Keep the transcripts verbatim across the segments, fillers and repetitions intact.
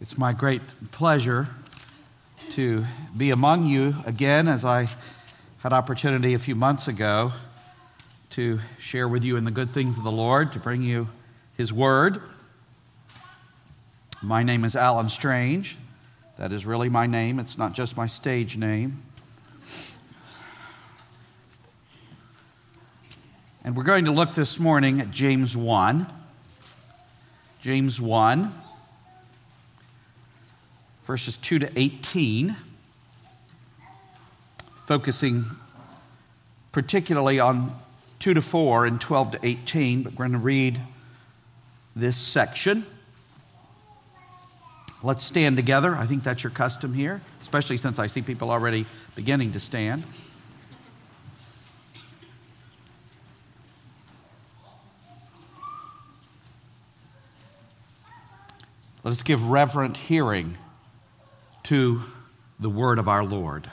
It's my great pleasure to be among you again, as I had opportunity a few months ago to share with you in the good things of the Lord, to bring you His Word. My name is Alan Strange. That is really my name. It's not just my stage name. And we're going to look this morning at James one. James one. Verses two to eighteen, focusing particularly on two to four and twelve to eighteen, but we're going to read this section. Let's stand together. I think that's your custom here, especially since I see people already beginning to stand. Let us give reverent hearing to the word of our Lord.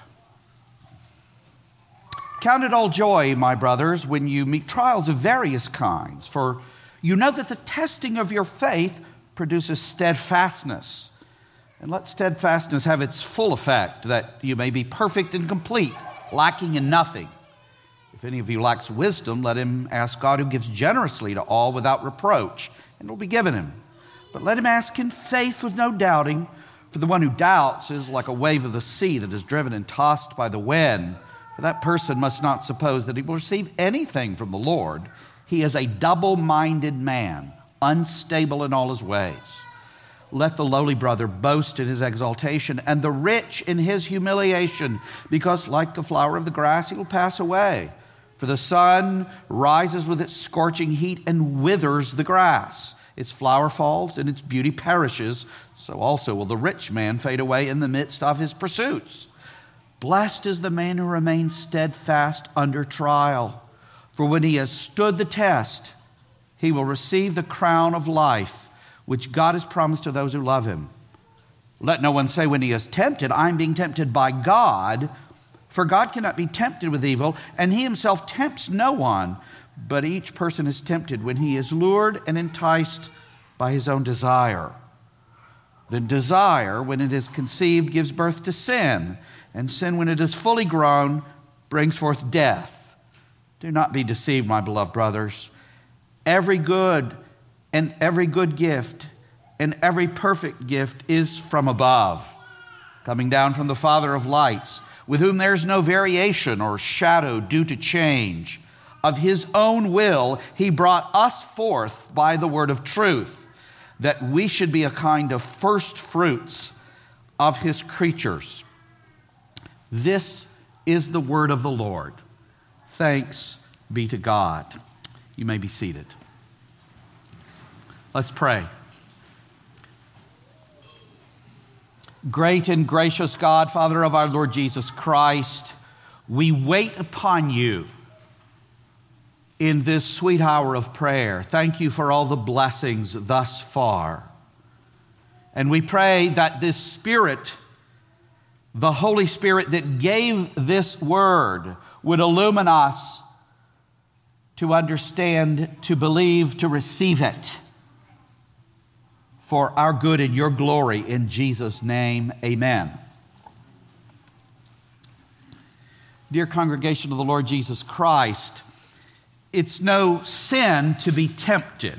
Count it all joy, my brothers, when you meet trials of various kinds, for you know that the testing of your faith produces steadfastness. And let steadfastness have its full effect, that you may be perfect and complete, lacking in nothing. If any of you lacks wisdom, let him ask God, who gives generously to all without reproach, and it will be given him. But let him ask in faith with no doubting. For the one who doubts is like a wave of the sea that is driven and tossed by the wind. For that person must not suppose that he will receive anything from the Lord. He is a double-minded man, unstable in all his ways. Let the lowly brother boast in his exaltation, and the rich in his humiliation, because like the flower of the grass, he will pass away. For the sun rises with its scorching heat and withers the grass. Its flower falls and its beauty perishes. So also will the rich man fade away in the midst of his pursuits. Blessed is the man who remains steadfast under trial. For when he has stood the test, he will receive the crown of life, which God has promised to those who love him. Let no one say when he is tempted, I'm being tempted by God. For God cannot be tempted with evil, and he himself tempts no one. But each person is tempted when he is lured and enticed by his own desire. The desire, when it is conceived, gives birth to sin, and sin, when it is fully grown, brings forth death. Do not be deceived, my beloved brothers. Every good and every good gift and every perfect gift is from above, coming down from the Father of lights, with whom there is no variation or shadow due to change. Of his own will, he brought us forth by the word of truth, that we should be a kind of first fruits of his creatures. This is the word of the Lord. Thanks be to God. You may be seated. Let's pray. Great and gracious God, Father of our Lord Jesus Christ, we wait upon you in this sweet hour of prayer. Thank you for all the blessings thus far. And we pray that this Spirit, the Holy Spirit that gave this word, would illumine us to understand, to believe, to receive it for our good and your glory. In Jesus' name, amen. Dear congregation of the Lord Jesus Christ, it's no sin to be tempted.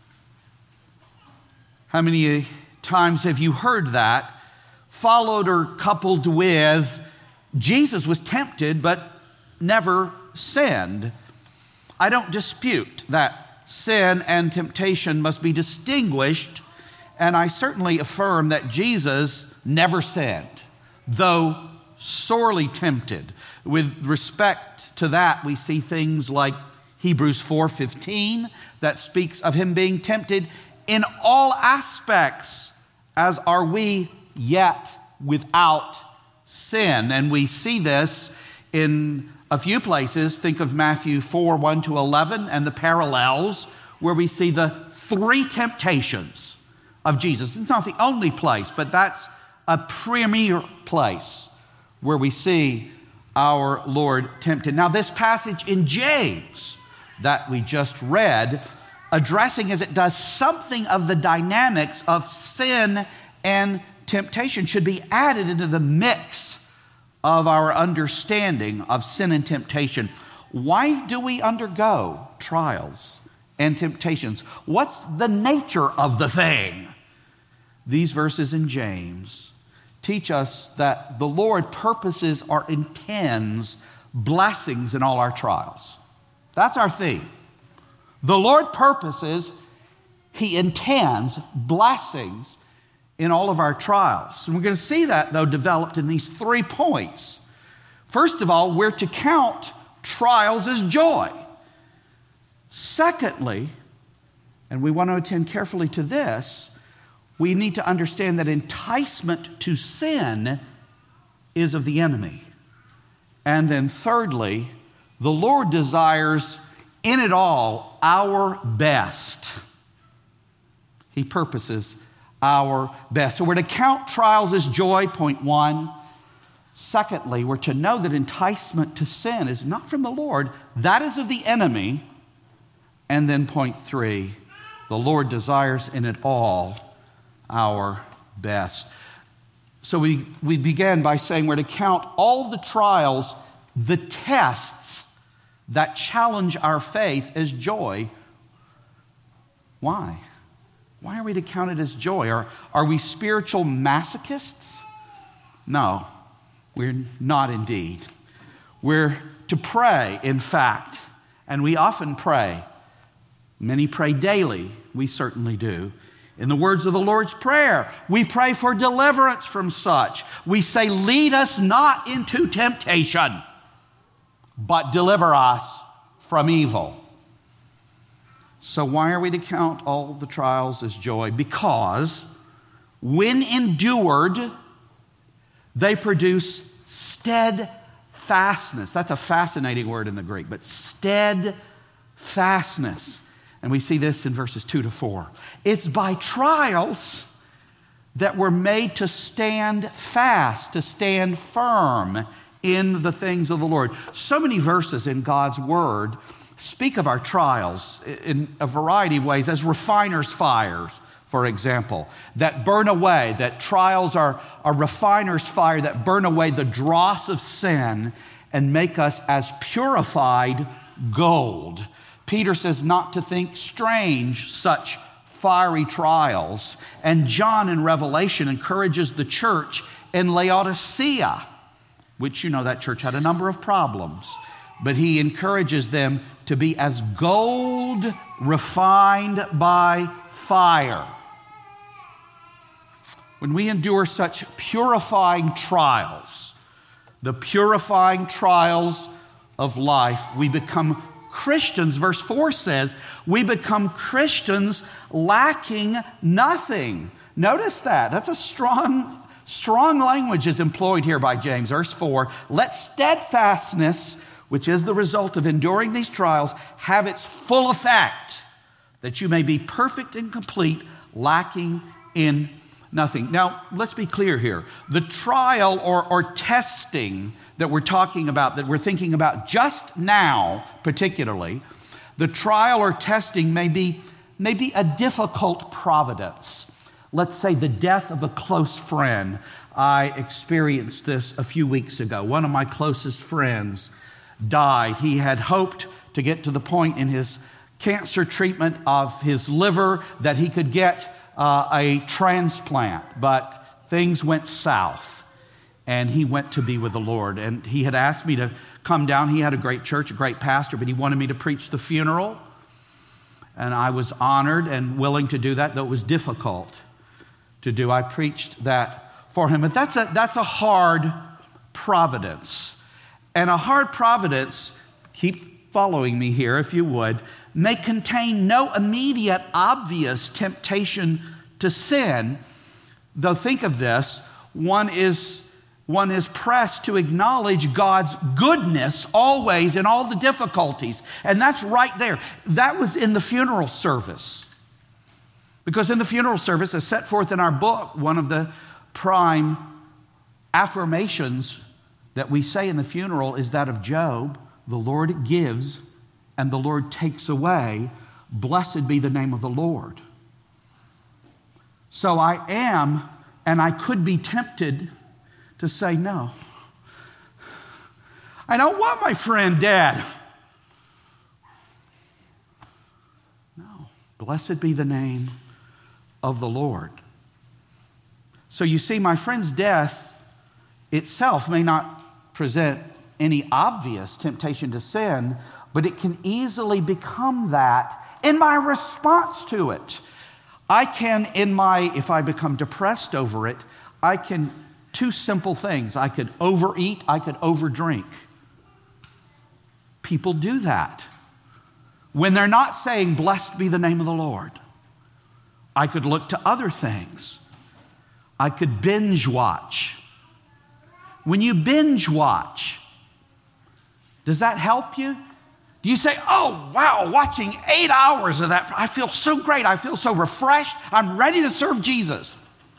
How many times have you heard that, followed or coupled with, Jesus was tempted but never sinned? I don't dispute that sin and temptation must be distinguished, and I certainly affirm that Jesus never sinned, though sorely tempted. With respect to that, we see things like Hebrews four fifteen, that speaks of him being tempted in all aspects, as are we, yet without sin. And we see this in a few places. Think of Matthew four, one to eleven, and the parallels where we see the three temptations of Jesus. It's not the only place, but that's a premier place where we see our Lord tempted. Now, this passage in James that we just read, addressing as it does something of the dynamics of sin and temptation should be added into the mix of our understanding of sin and temptation. Why do we undergo trials and temptations? What's the nature of the thing? These verses in James teach us that the Lord purposes or intends blessings in all our trials. That's our theme. The Lord purposes, He intends blessings in all of our trials. And we're going to see that, though, developed in these three points. First of all, we're to count trials as joy. Secondly, and we want to attend carefully to this, we need to understand that enticement to sin is of the enemy. And then thirdly, the Lord desires in it all our best. He purposes our best. So we're to count trials as joy, point one. Secondly, we're to know that enticement to sin is not from the Lord. That is of the enemy. And then point three, the Lord desires in it all our best. So we, we began by saying we're to count all the trials, the tests that challenge our faith as joy. Why? Why are we to count it as joy? Are, are we spiritual masochists? No, we're not indeed. We're to pray, in fact, and we often pray. Many pray daily. We certainly do. In the words of the Lord's Prayer, we pray for deliverance from such. We say, lead us not into temptation, but deliver us from evil. So why are we to count all the trials as joy? Because when endured, they produce steadfastness. That's a fascinating word in the Greek, but steadfastness. And we see this in verses two to four. It's by trials that we're made to stand fast, to stand firm in the things of the Lord. So many verses in God's Word speak of our trials in a variety of ways as refiner's fires, for example, that burn away, that trials are a refiner's fire that burn away the dross of sin and make us as purified gold. Peter says not to think strange such fiery trials. And John in Revelation encourages the church in Laodicea, which, you know, that church had a number of problems. But he encourages them to be as gold refined by fire. When we endure such purifying trials, the purifying trials of life, we become Christians. Verse four says, we become Christians lacking nothing. Notice that. That's a strong, strong language is employed here by James. Verse four, let steadfastness, which is the result of enduring these trials, have its full effect, that you may be perfect and complete, lacking in nothing. Now, let's be clear here. The trial or, or testing that we're talking about, that we're thinking about just now, particularly, the trial or testing may be, may be a difficult providence. Let's say the death of a close friend. I experienced this a few weeks ago. One of my closest friends died. He had hoped to get to the point in his cancer treatment of his liver that he could get uh, a transplant, but things went south and he went to be with the Lord. And he had asked me to come down. He had a great church, a great pastor, but he wanted me to preach the funeral. And I was honored and willing to do that, though it was difficult to do. I preached that for him. But that's a, that's a hard providence. And a hard providence, keep following me here if you would, may contain no immediate obvious temptation to sin. Though think of this, one is, one is pressed to acknowledge God's goodness always in all the difficulties. And that's right there. That was in the funeral service. Because in the funeral service, as set forth in our book, one of the prime affirmations that we say in the funeral is that of Job. The Lord gives and the Lord takes away. Blessed be the name of the Lord. So I am And I could be tempted to say no. I don't want my friend dead. No. Blessed be the name of the Lord. So you see, my friend's death itself may not present any obvious temptation to sin, but it can easily become that in my response to it. I can, in my, if I become depressed over it, I can, two simple things. I could overeat, I could overdrink. People do that. When they're not saying, blessed be the name of the Lord, I could look to other things. I could binge watch. When you binge watch, does that help you? Do you say, oh, wow, watching eight hours of that, I feel so great, I feel so refreshed, I'm ready to serve Jesus.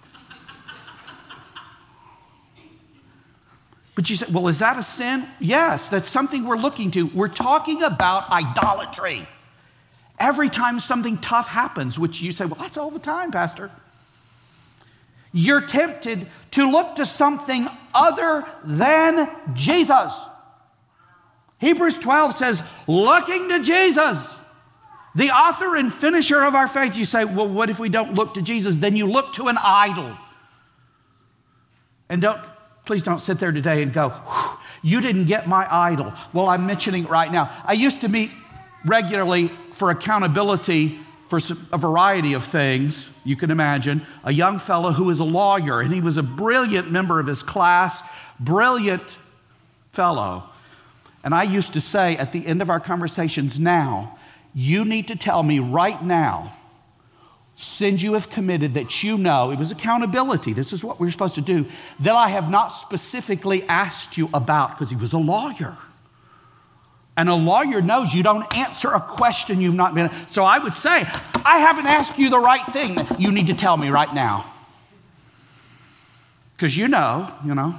But you say, well, is that a sin? Yes, that's something we're looking to. We're talking about idolatry. Every time something tough happens, which you say, well, that's all the time, Pastor. You're tempted to look to something other than Jesus. Hebrews twelve says, looking to Jesus, the author and finisher of our faith. You say, well, what if we don't look to Jesus? Then you look to an idol. And don't, please don't sit there today and go, you didn't get my idol. Well, I'm mentioning it right now. I used to meet regularly for accountability for a variety of things, you can imagine. A young fellow who was a lawyer, and he was a brilliant member of his class, brilliant fellow. And I used to say at the end of our conversations, now, you need to tell me right now, sins you have committed that you know, it was accountability, this is what we're supposed to do, that I have not specifically asked you about, because he was a lawyer. And a lawyer knows you don't answer a question you've not been. So I would say, I haven't asked you the right thing. You need to tell me right now. Because you know, you know.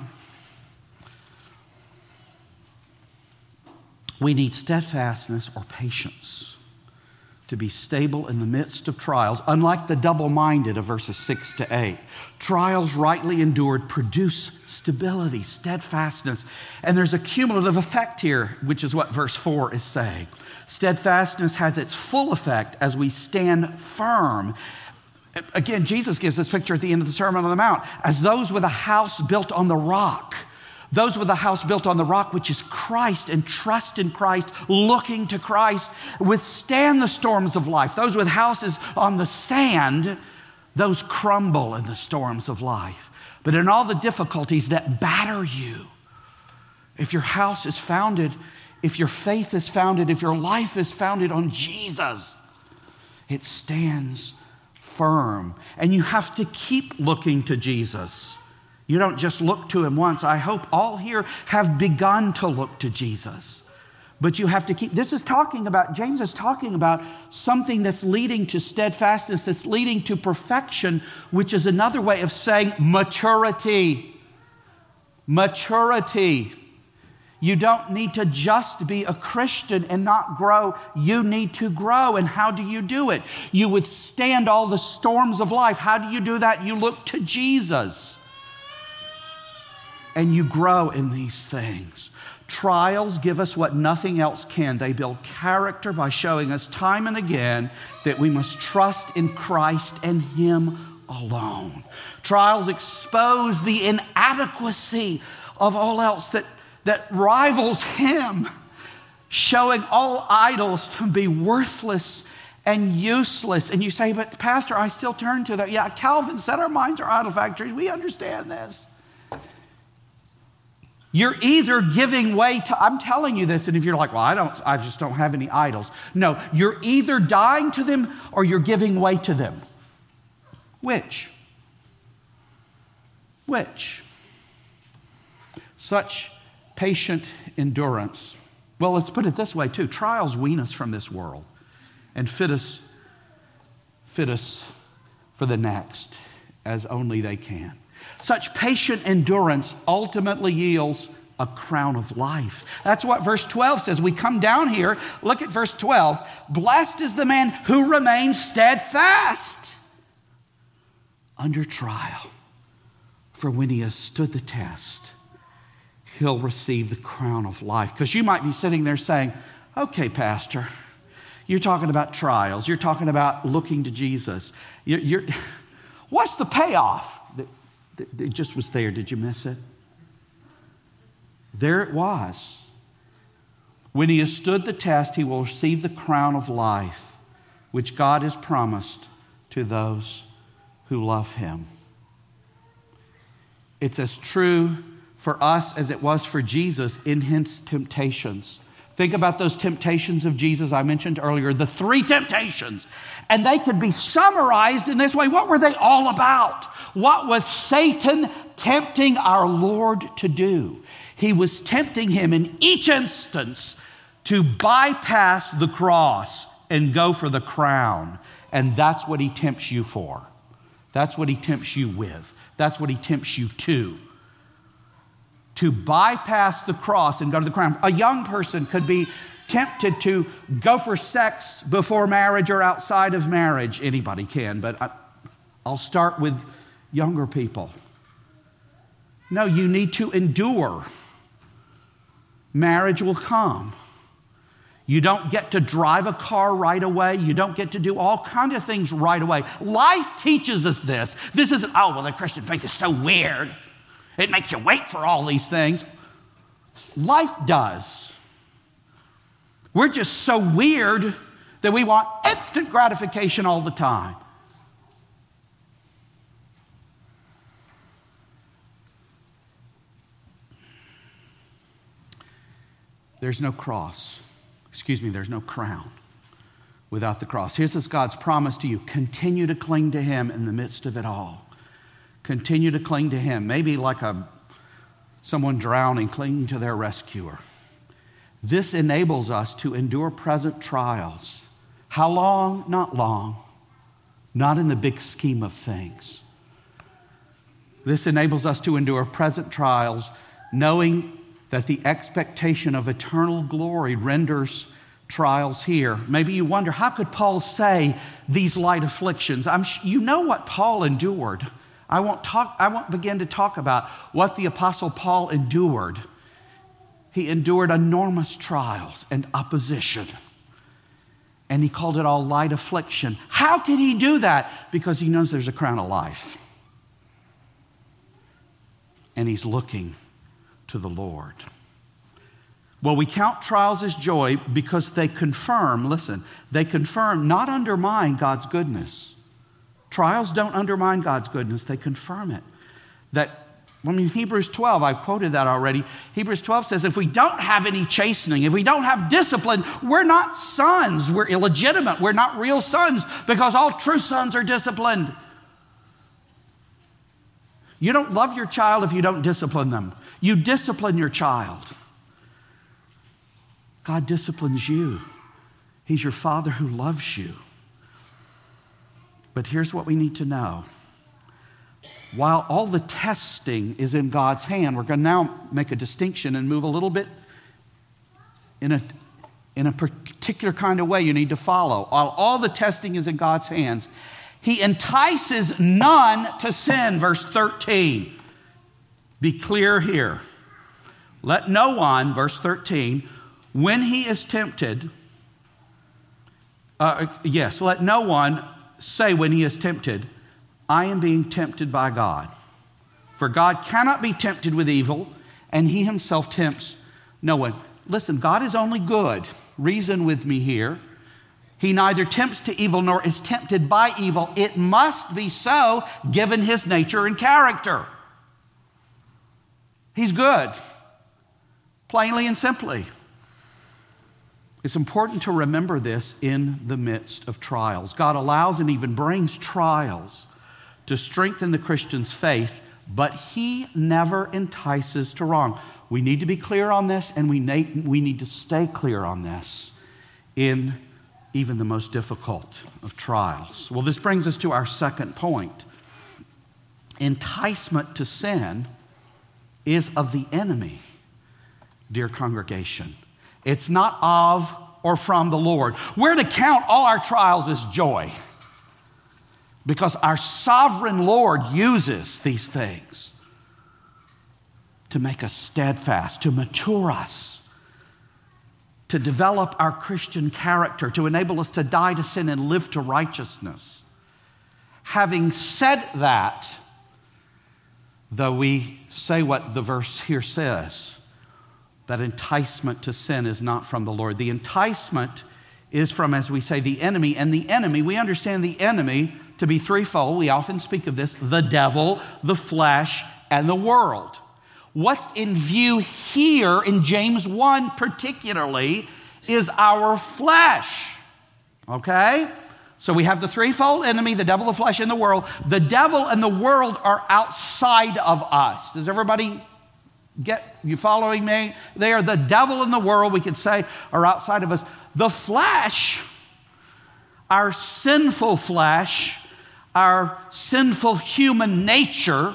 We need steadfastness or patience to be stable in the midst of trials, unlike the double-minded of verses six to eight. Trials rightly endured produce stability, steadfastness, and there's a cumulative effect here, which is what verse four is saying. Steadfastness has its full effect as we stand firm. Again, Jesus gives this picture at the end of the Sermon on the Mount, as those with a house built on the rock. Those with a house built on the rock, which is Christ, and trust in Christ, looking to Christ, withstand the storms of life. Those with houses on the sand, those crumble in the storms of life. But in all the difficulties that batter you, if your house is founded, if your faith is founded, if your life is founded on Jesus, it stands firm. And you have to keep looking to Jesus. You don't just look to him once. I hope all here have begun to look to Jesus. But you have to keep, this is talking about, James is talking about something that's leading to steadfastness, that's leading to perfection, which is another way of saying maturity. Maturity. You don't need to just be a Christian and not grow. You need to grow. And how do you do it? You withstand all the storms of life. How do you do that? You look to Jesus. And you grow in these things. Trials give us what nothing else can. They build character by showing us time and again that we must trust in Christ and him alone. Trials expose the inadequacy of all else that, that rivals him, showing all idols to be worthless and useless. And you say, but Pastor, I still turn to that. Yeah, Calvin said our minds are idol factories. We understand this. You're either giving way to, I'm telling you this, and if you're like, well, I don't, I just don't have any idols. No, you're either dying to them or you're giving way to them. Which? Which? Such patient endurance. Well, let's put it this way too. Trials wean us from this world and fit us, fit us for the next as only they can. Such patient endurance ultimately yields a crown of life. That's what verse twelve says. We come down here, look at verse twelve. Blessed is the man who remains steadfast under trial. For when he has stood the test, he'll receive the crown of life. Because you might be sitting there saying, okay, Pastor, you're talking about trials. You're talking about looking to Jesus. You're, you're, what's the payoff? It just was there. Did you miss it? There it was. When he has stood the test, he will receive the crown of life, which God has promised to those who love him. It's as true for us as it was for Jesus in his temptations. Think about those temptations of Jesus I mentioned earlier, the three temptations. And they could be summarized in this way. What were they all about? What was Satan tempting our Lord to do? He was tempting him in each instance to bypass the cross and go for the crown. And that's what he tempts you for. That's what he tempts you with. That's what he tempts you to. To bypass the cross and go to the crown. A young person could be tempted to go for sex before marriage or outside of marriage. Anybody can, but I, I'll start with younger people. No, you need to endure. Marriage will come. You don't get to drive a car right away. You don't get to do all kinds of things right away. Life teaches us this. This isn't, oh, well, the Christian faith is so weird. It makes you wait for all these things. Life does. We're just so weird that we want instant gratification all the time. There's no cross. Excuse me, there's no crown without the cross. Here's this God's promise to you. Continue to cling to him in the midst of it all. Continue to cling to him. Maybe like a someone drowning, clinging to their rescuer. This enables us to endure present trials. How long? Not long. Not in the big scheme of things. This enables us to endure present trials, knowing that the expectation of eternal glory renders trials here. Maybe you wonder, how could Paul say these light afflictions? I'm, you know what Paul endured. I won't talk, I won't begin to talk about what the Apostle Paul endured. He endured enormous trials and opposition. And he called it all light affliction. How could he do that? Because he knows there's a crown of life. And he's looking to the Lord. Well, we count trials as joy because they confirm, listen, they confirm, not undermine God's goodness. Trials don't undermine God's goodness, they confirm it. That, I mean, Hebrews twelve, I've quoted that already. Hebrews twelve says, if we don't have any chastening, if we don't have discipline, we're not sons, we're illegitimate, we're not real sons, because all true sons are disciplined. You don't love your child if you don't discipline them. You discipline your child. God disciplines you. He's your Father who loves you. But here's what we need to know. While all the testing is in God's hand, we're going to now make a distinction and move a little bit in a, in a particular kind of way you need to follow. While all the testing is in God's hands, he entices none to sin, verse thirteen. Be clear here. Let no one, verse thirteen, when he is tempted, uh, yes, let no one say when he is tempted, I am being tempted by God. For God cannot be tempted with evil, and he himself tempts no one. Listen, God is only good. Reason with me here. He neither tempts to evil nor is tempted by evil. It must be so, given his nature and character. He's good, plainly and simply. It's important to remember this in the midst of trials. God allows and even brings trials to strengthen the Christian's faith, but he never entices to wrong. We need to be clear on this, and we need, we need to stay clear on this in even the most difficult of trials. Well, this brings us to our second point. Enticement to sin is of the enemy, dear congregation. It's not of or from the Lord. We're to count all our trials as joy because our sovereign Lord uses these things. to make us steadfast, to mature us, to develop our Christian character, to enable us to die to sin and live to righteousness. Having said that, though we say what the verse here says, that enticement to sin is not from the Lord. The enticement is from, as we say, the enemy. And the enemy, we understand the enemy to be threefold. We often speak of this: the devil, the flesh, and the world. What's in view here in James one particularly is our flesh. Okay? So we have the threefold enemy, the devil, the flesh, and the world. The devil and the world are outside of us. Does everybody get, you following me? They are the devil and the world, we could say, are outside of us. The flesh, our sinful flesh, our sinful human nature,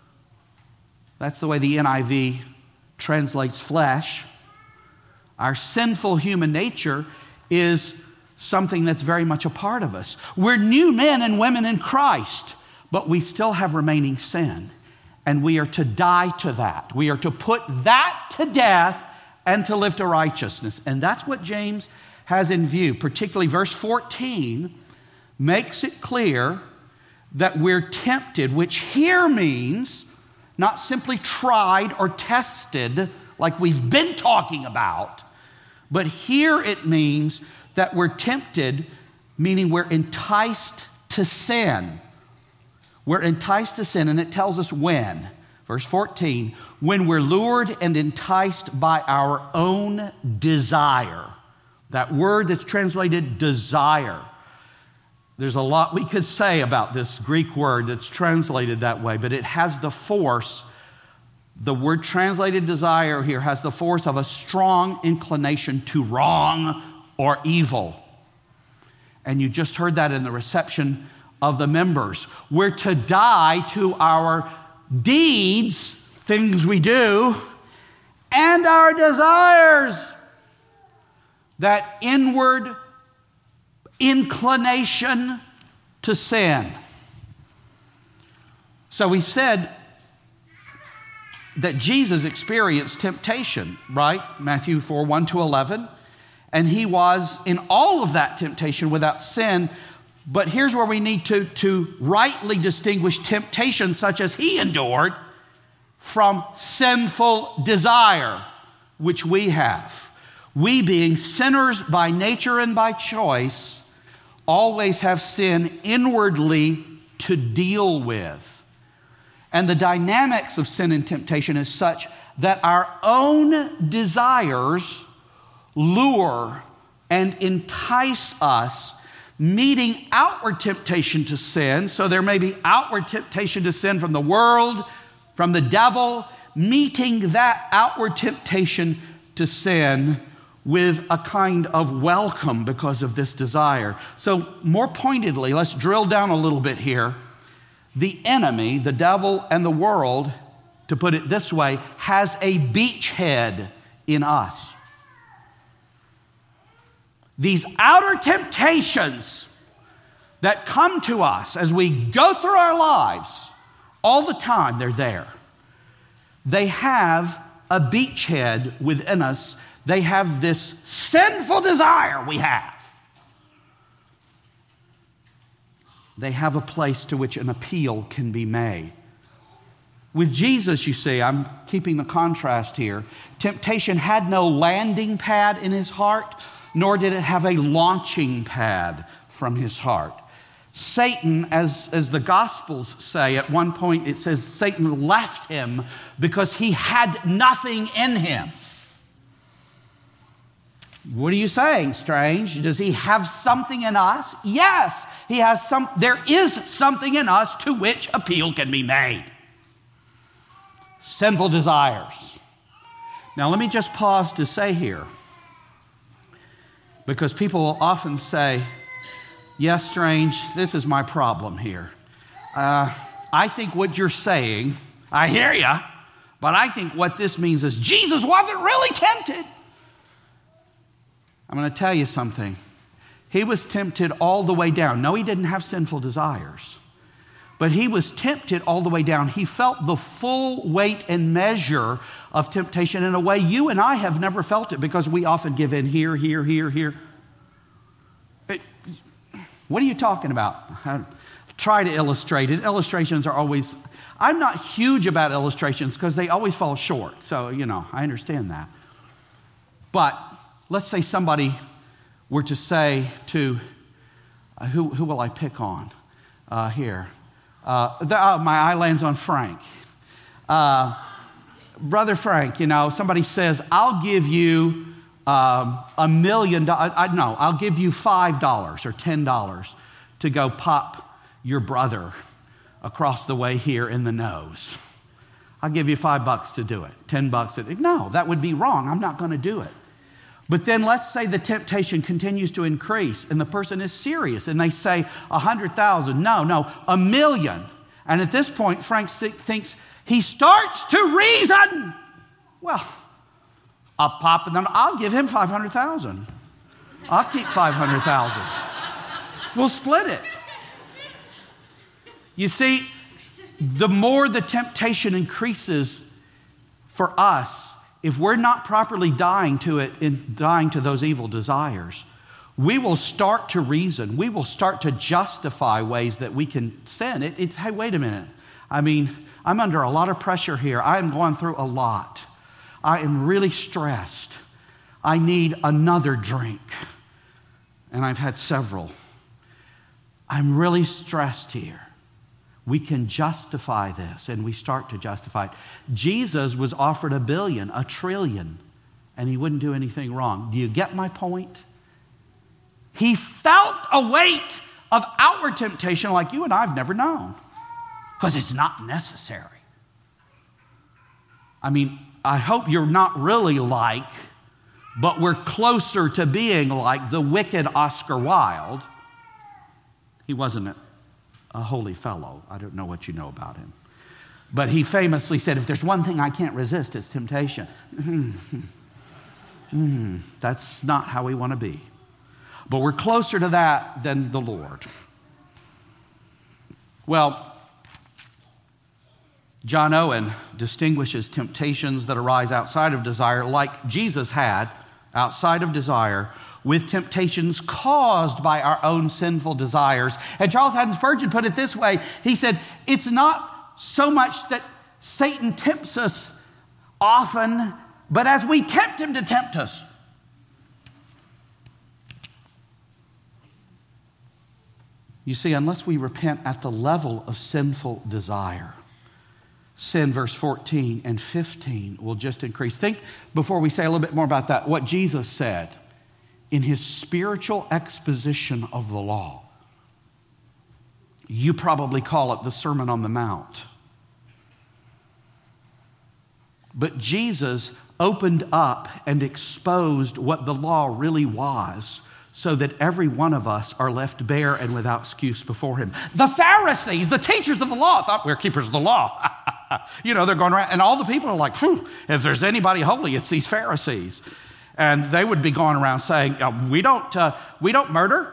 that's the way the N I V translates flesh. Our sinful human nature is something that's very much a part of us. We're new men and women in Christ, but we still have remaining sin. And we are to die to that. We are to put that to death and to live to righteousness. And that's what James has in view. Particularly verse fourteen makes it clear that we're tempted, which here means not simply tried or tested like we've been talking about, but here it means that we're tempted, meaning we're enticed to sin. We're enticed to sin, and it tells us when. Verse fourteen, when we're lured and enticed by our own desire. That word that's translated desire. There's a lot we could say about this Greek word that's translated that way, but it has the force, the word translated desire here has the force of a strong inclination to wrong or evil. And you just heard that in the reception of the members. We're to die to our deeds, things we do, and our desires. That inward inclination to sin. So we said that Jesus experienced temptation, right? Matthew four, one to eleven. And he was in all of that temptation without sin. But here's where we need to, to rightly distinguish temptation such as he endured from sinful desire, which we have. We, being sinners by nature and by choice, always have sin inwardly to deal with. And the dynamics of sin and temptation is such that our own desires lure and entice us, meeting outward temptation to sin. So there may be outward temptation to sin from the world, from the devil, meeting that outward temptation to sin with a kind of welcome because of this desire. So more pointedly, let's drill down a little bit here. The enemy, the devil and the world, to put it this way, has a beachhead in us. These outer temptations that come to us as we go through our lives, all the time they're there. They have a beachhead within us. They have this sinful desire we have. They have a place to which an appeal can be made. With Jesus, you see, I'm keeping the contrast here. Temptation had no landing pad in his heart, nor did it have a launching pad from his heart. Satan, as, as the Gospels say, at one point it says Satan left him because he had nothing in him. What are you saying, Strange? Does he have something in us? Yes, he has some. There is something in us to which appeal can be made. Sinful desires. Now let me just pause to say here, because people will often say, yes, Strange, this is my problem here. Uh, I think what you're saying, I hear you, but I think what this means is Jesus wasn't really tempted. I'm going to tell you something. He was tempted all the way down. No, he didn't have sinful desires, but he was tempted all the way down. He felt the full weight and measure of temptation in a way you and I have never felt it, because we often give in here, here, here, here. It, what are you talking about? I try to illustrate it. Illustrations are always, I'm not huge about illustrations because they always fall short. So, you know, I understand that. But let's say somebody were to say to, uh, who, who will I pick on uh, here? Uh, the, uh, my eye lands on Frank. Uh, Brother Frank, you know, somebody says, I'll give you um, a million dollars. I know, I'll give you five dollars or ten dollars to go pop your brother across the way here in the nose. I'll give you five bucks to do it, ten bucks. To, no, that would be wrong. I'm not going to do it. But then let's say the temptation continues to increase and the person is serious and they say a hundred thousand. No, no, a million. And at this point, Frank th- thinks he starts to reason. Well, I'll pop and then I'll give him five hundred thousand. I'll keep five hundred thousand. We'll split it. You see, the more the temptation increases for us, if we're not properly dying to it, in dying to those evil desires, we will start to reason. We will start to justify ways that we can sin. It, it's, hey, wait a minute. I mean, I'm under a lot of pressure here. I am going through a lot. I am really stressed. I need another drink. And I've had several. I'm really stressed here. We can justify this, and we start to justify it. Jesus was offered a billion, a trillion, and he wouldn't do anything wrong. Do you get my point? He felt a weight of outward temptation like you and I have never known, because it's not necessary. I mean, I hope you're not really like, but we're closer to being like the wicked Oscar Wilde. He wasn't a A holy fellow. I don't know what you know about him. But he famously said, if there's one thing I can't resist, it's temptation. mm, that's not how we want to be. But we're closer to that than the Lord. Well, John Owen distinguishes temptations that arise outside of desire, like Jesus had, outside of desire, with temptations caused by our own sinful desires. And Charles Haddon Spurgeon put it this way. He said, it's not so much that Satan tempts us often, but as we tempt him to tempt us. You see, unless we repent at the level of sinful desire, sin, verse fourteen and fifteen, will just increase. Think, before we say a little bit more about that, what Jesus said in his spiritual exposition of the law. You probably call it the Sermon on the Mount. But Jesus opened up and exposed what the law really was, so that every one of us are left bare and without excuse before him. The Pharisees, the teachers of the law, thought we're keepers of the law. You know, they're going around, and all the people are like, Phew, if there's anybody holy, it's these Pharisees. And they would be going around saying, oh, we don't uh, we don't murder.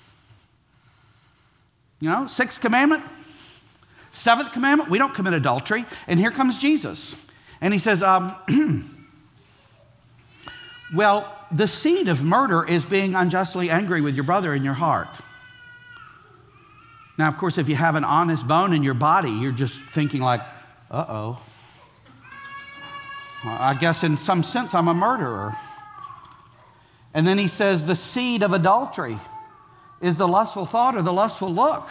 You know, sixth commandment, seventh commandment, we don't commit adultery. And here comes Jesus. And he says, um, well, the seed of murder is being unjustly angry with your brother in your heart. Now, of course, if you have an honest bone in your body, you're just thinking like, uh-oh. I guess in some sense I'm a murderer. And then he says the seed of adultery is the lustful thought or the lustful look.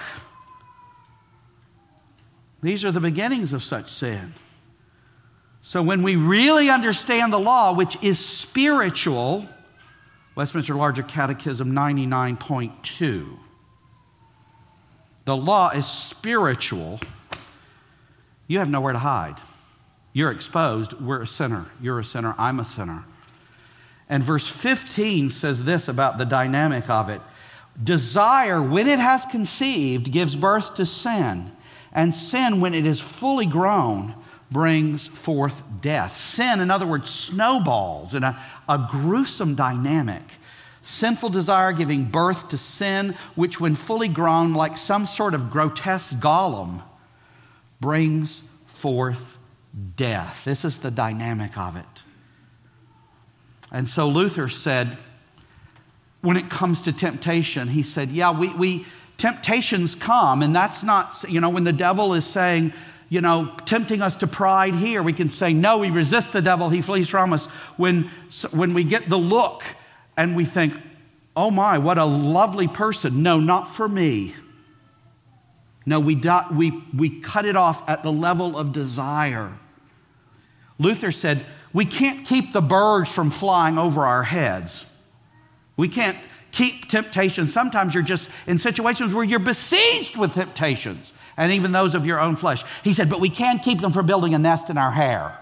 These are the beginnings of such sin. So when we really understand the law, which is spiritual, Westminster Larger Catechism ninety-nine point two, the law is spiritual, you have nowhere to hide. You're exposed. We're a sinner. You're a sinner. I'm a sinner. And verse fifteen says this about the dynamic of it. Desire, when it has conceived, gives birth to sin. And sin, when it is fully grown, brings forth death. Sin, in other words, snowballs in a, a gruesome dynamic. Sinful desire giving birth to sin, which when fully grown, like some sort of grotesque golem, brings forth death. This is the dynamic of it. And so Luther said, when it comes to temptation, he said, yeah, we, we temptations come, and that's not, you know, when the devil is saying, you know, tempting us to pride here, we can say, no, we resist the devil, he flees from us. When, when we get the look and we think, oh my, what a lovely person. No, not for me. No, we, do, we, we cut it off at the level of desire. Luther said, we can't keep the birds from flying over our heads. We can't keep temptation. Sometimes you're just in situations where you're besieged with temptations, and even those of your own flesh. He said, but we can keep them from building a nest in our hair.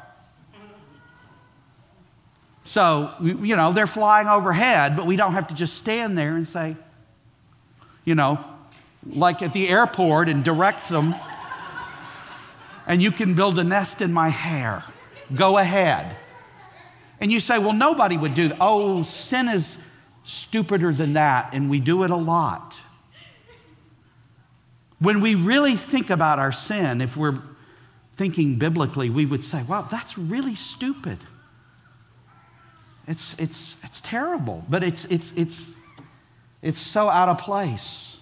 So, you know, they're flying overhead, but we don't have to just stand there and say, you know, like at the airport and direct them, and you can build a nest in my hair. Go ahead. And you say, well, nobody would do that. Oh, sin is stupider than that, and we do it a lot. When we really think about our sin, if we're thinking biblically, we would say, wow, that's really stupid. It's, it's, it's terrible, but it's, it's, it's, it's so out of place.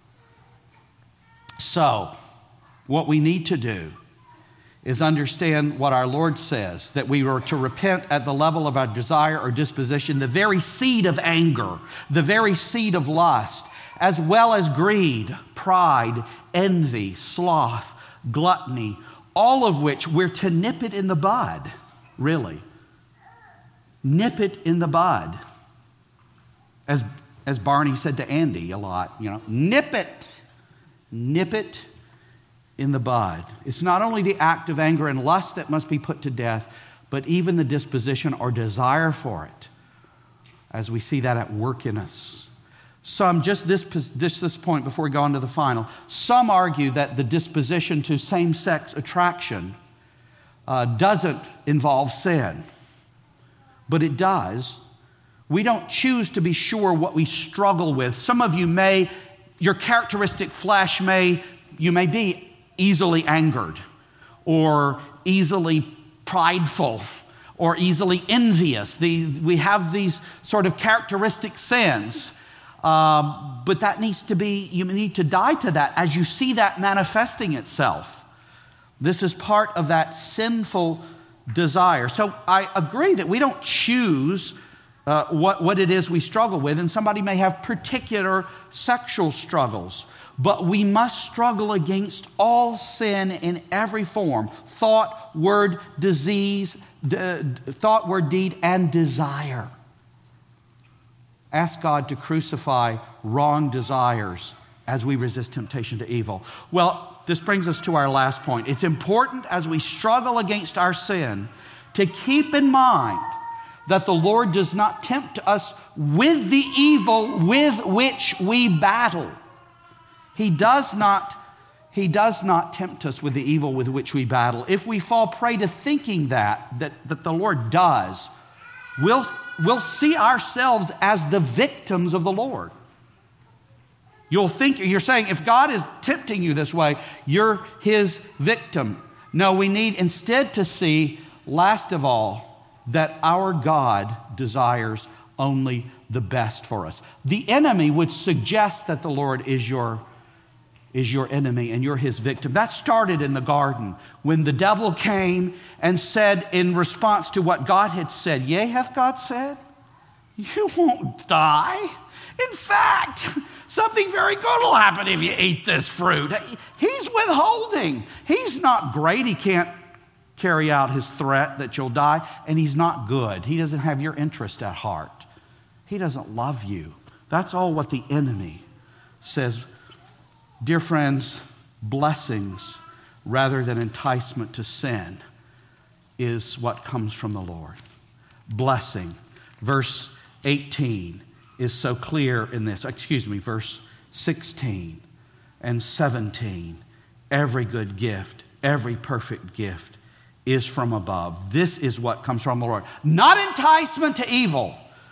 So, what we need to do is understand what our Lord says, that we are to repent at the level of our desire or disposition, the very seed of anger, the very seed of lust, as well as greed, pride, envy, sloth, gluttony, all of which we're to nip it in the bud, really. Nip it in the bud. As, as Barney said to Andy a lot, you know, nip it. Nip it in the bud. It's not only the act of anger and lust that must be put to death, but even the disposition or desire for it, as we see that at work in us. Some, just this, this, this point before we go on to the final, some argue that the disposition to same-sex attraction uh, doesn't involve sin. But it does. We don't choose to be sure what we struggle with. Some of you may, your characteristic flesh may, you may be easily angered or easily prideful or easily envious. The, we have these sort of characteristic sins. Um, but that needs to be, you need to die to that as you see that manifesting itself. This is part of that sinful desire. So I agree that we don't choose uh, what, what it is we struggle with, and somebody may have particular sexual struggles, but we must struggle against all sin in every form: thought, word, disease, d- thought, word, deed, and desire. Ask God to crucify wrong desires as we resist temptation to evil. Well, this brings us to our last point. It's important as we struggle against our sin to keep in mind that the Lord does not tempt us with the evil with which we battle. He does not, he does not tempt us with the evil with which we battle. If we fall prey to thinking that, that, that the Lord does, we'll, we'll see ourselves as the victims of the Lord. You'll think, you're saying, if God is tempting you this way, you're his victim. No, we need instead to see, last of all, that our God desires only the best for us. The enemy would suggest that the Lord is your, is your enemy and you're his victim. That started in the garden when the devil came and said in response to what God had said, "Yea, hath God said, you won't die. In fact, something very good will happen if you eat this fruit." He's withholding. He's not great. He can't carry out his threat that you'll die. And he's not good. He doesn't have your interest at heart. He doesn't love you. That's all what the enemy says. Dear friends, blessings rather than enticement to sin is what comes from the Lord. Blessing. Verse eighteen is so clear in this. Excuse me, verse sixteen and seventeen. Every good gift, every perfect gift is from above. This is what comes from the Lord. Not enticement to evil.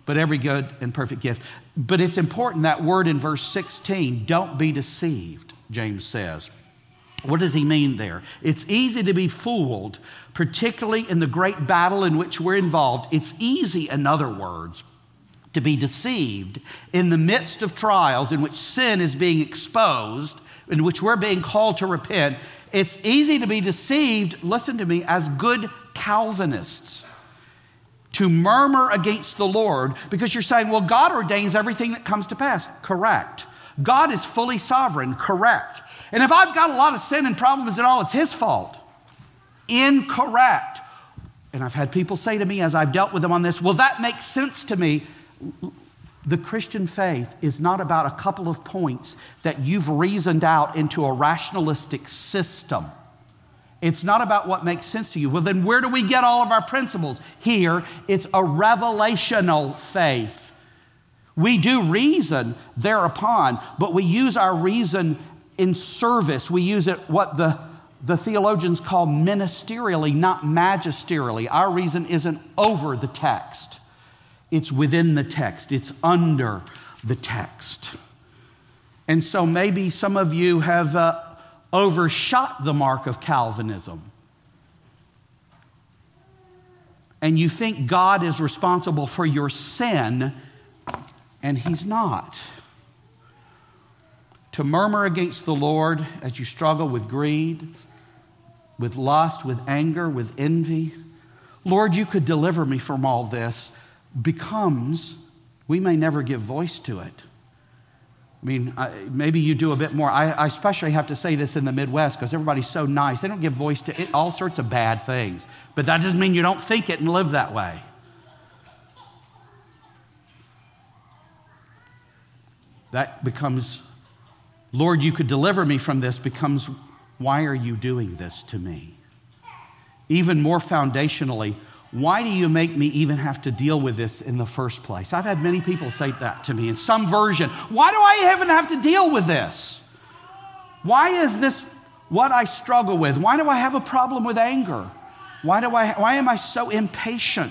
but every good and perfect gift. But it's important, that word in verse sixteen, don't be deceived, James says. What does he mean there? It's easy to be fooled, particularly in the great battle in which we're involved. It's easy, in other words, to be deceived in the midst of trials in which sin is being exposed, in which we're being called to repent. It's easy to be deceived, listen to me, as good Calvinists, to murmur against the Lord because you're saying, well, God ordains everything that comes to pass. Correct. God is fully sovereign. Correct. And if I've got a lot of sin and problems and all, it's His fault. Incorrect. And I've had people say to me as I've dealt with them on this, well, that makes sense to me. The Christian faith is not about a couple of points that you've reasoned out into a rationalistic system. It's not about what makes sense to you. Well, then where do we get all of our principles? Here, it's a revelational faith. We do reason thereupon, but we use our reason in service. We use it what the, the theologians call ministerially, not magisterially. Our reason isn't over the text. It's within the text. It's under the text. And so maybe some of you have uh, overshot the mark of Calvinism. And you think God is responsible for your sin, and He's not. To murmur against the Lord as you struggle with greed, with lust, with anger, with envy. Lord, you could deliver me from all this, becomes, we may never give voice to it. I mean, I, maybe you do a bit more. I, I especially have to say this in the Midwest because everybody's so nice. They don't give voice to it, all sorts of bad things. But that doesn't mean you don't think it and live that way. That becomes, Lord, you could deliver me from this, becomes, why are you doing this to me? Even more foundationally, why do you make me even have to deal with this in the first place? I've had many people say that to me in some version. Why do I even have to deal with this? Why is this what I struggle with? Why do I have a problem with anger? Why do I, why am I so impatient?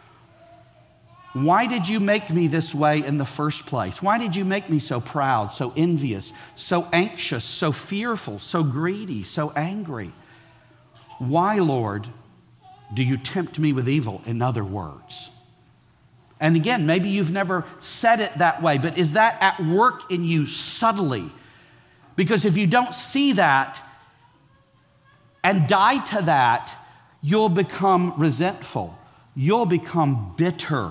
Why did you make me this way in the first place? Why did you make me so proud, so envious, so anxious, so fearful, so greedy, so angry? Why, Lord, do you tempt me with evil, in other words? And again, maybe you've never said it that way, but is that at work in you subtly? Because if you don't see that and die to that, you'll become resentful. You'll become bitter.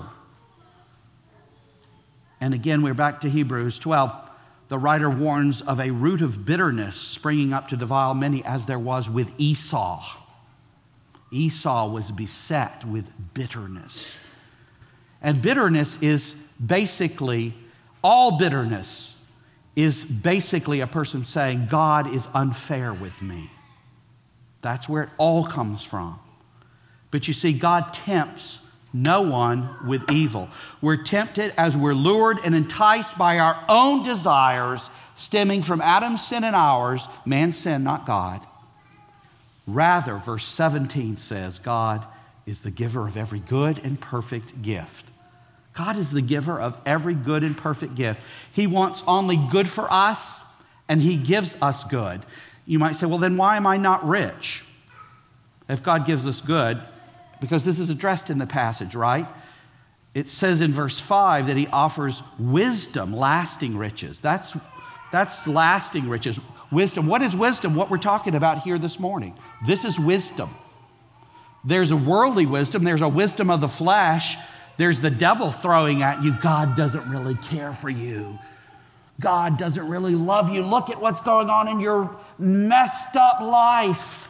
And again, we're back to Hebrews twelve. The writer warns of a root of bitterness springing up to devour many, as there was with Esau. Esau was beset with bitterness. And bitterness is basically, all bitterness is basically a person saying, God is unfair with me. That's where it all comes from. But you see, God tempts no one with evil. We're tempted as we're lured and enticed by our own desires stemming from Adam's sin and ours, man's sin, not God. Rather, verse seventeen says, God is the giver of every good and perfect gift. God is the giver of every good and perfect gift. He wants only good for us, and He gives us good. You might say, well, then why am I not rich? If God gives us good, because this is addressed in the passage, right? It says in verse five that He offers wisdom, lasting riches. That's, that's lasting riches. Wisdom. What is wisdom? What we're talking about here this morning. This is wisdom. There's a worldly wisdom. There's a wisdom of the flesh. There's the devil throwing at you, God doesn't really care for you. God doesn't really love you. Look at what's going on in your messed up life.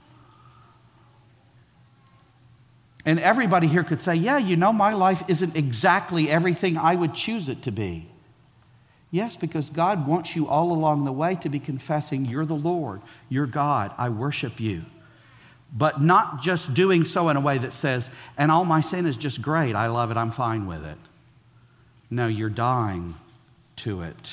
And everybody here could say, yeah, you know, my life isn't exactly everything I would choose it to be. Yes, because God wants you all along the way to be confessing, you're the Lord, you're God, I worship you. But not just doing so in a way that says, and all my sin is just great, I love it, I'm fine with it. No, you're dying to it.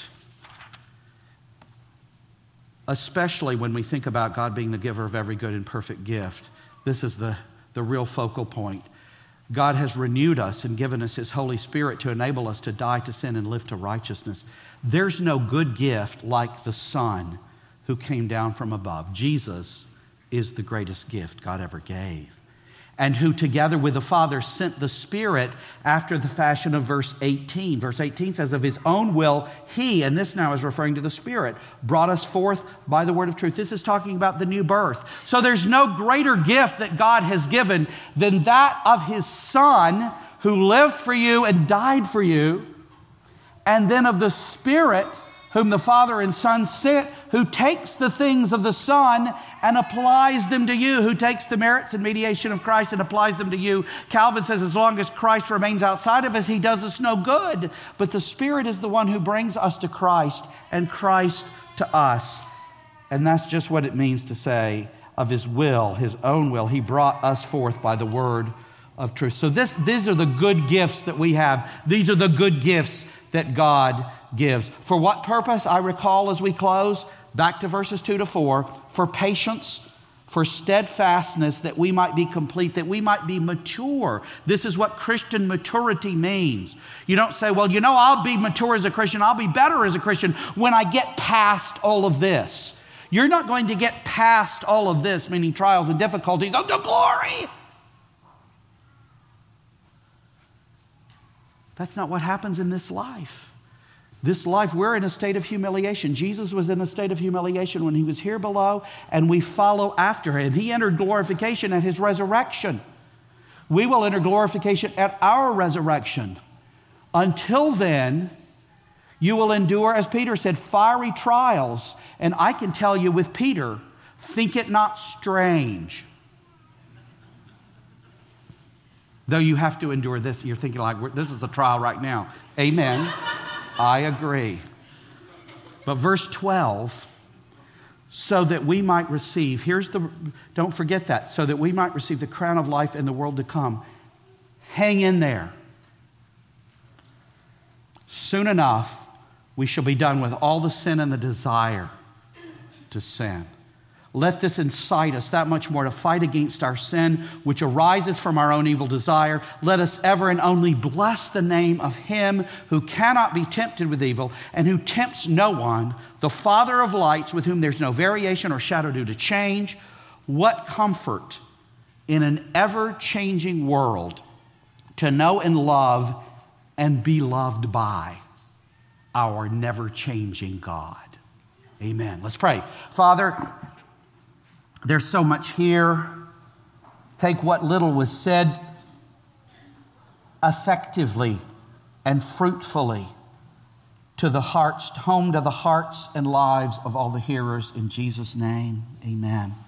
Especially when we think about God being the giver of every good and perfect gift. This is the, the real focal point. God has renewed us and given us His Holy Spirit to enable us to die to sin and live to righteousness. There's no good gift like the Son who came down from above. Jesus is the greatest gift God ever gave, and who together with the Father sent the Spirit after the fashion of verse eighteen. Verse eighteen says, of His own will, He, and this now is referring to the Spirit, brought us forth by the word of truth. This is talking about the new birth. So there's no greater gift that God has given than that of His Son who lived for you and died for you, and then of the Spirit whom the Father and Son sent, who takes the things of the Son and applies them to you, who takes the merits and mediation of Christ and applies them to you. Calvin says, as long as Christ remains outside of us, He does us no good. But the Spirit is the one who brings us to Christ and Christ to us. And that's just what it means to say of His will, His own will. He brought us forth by the word of truth. So this, these are the good gifts that we have. These are the good gifts that God gives. For what purpose? I recall as we close, back to verses two to four, for patience, for steadfastness, that we might be complete, that we might be mature. This is what Christian maturity means. You don't say, well, you know, I'll be mature as a Christian, I'll be better as a Christian when I get past all of this. You're not going to get past all of this, meaning trials and difficulties, unto glory. That's not what happens in this life. This life, we're in a state of humiliation. Jesus was in a state of humiliation when He was here below, and we follow after Him. He entered glorification at His resurrection. We will enter glorification at our resurrection. Until then, you will endure, as Peter said, fiery trials. And I can tell you with Peter, think it not strange. Though you have to endure this, you're thinking like, this is a trial right now. Amen. I agree. But verse twelve, so that we might receive, here's the, don't forget that, so that we might receive the crown of life in the world to come. Hang in there. Soon enough, we shall be done with all the sin and the desire to sin. Let this incite us that much more to fight against our sin, which arises from our own evil desire. Let us ever and only bless the name of Him who cannot be tempted with evil and who tempts no one, the Father of lights, with whom there's no variation or shadow due to change. What comfort in an ever-changing world to know and love and be loved by our never-changing God. Amen. Let's pray. Father, there's so much here. Take what little was said effectively and fruitfully to the hearts, home to the hearts and lives of all the hearers. In Jesus' name, amen.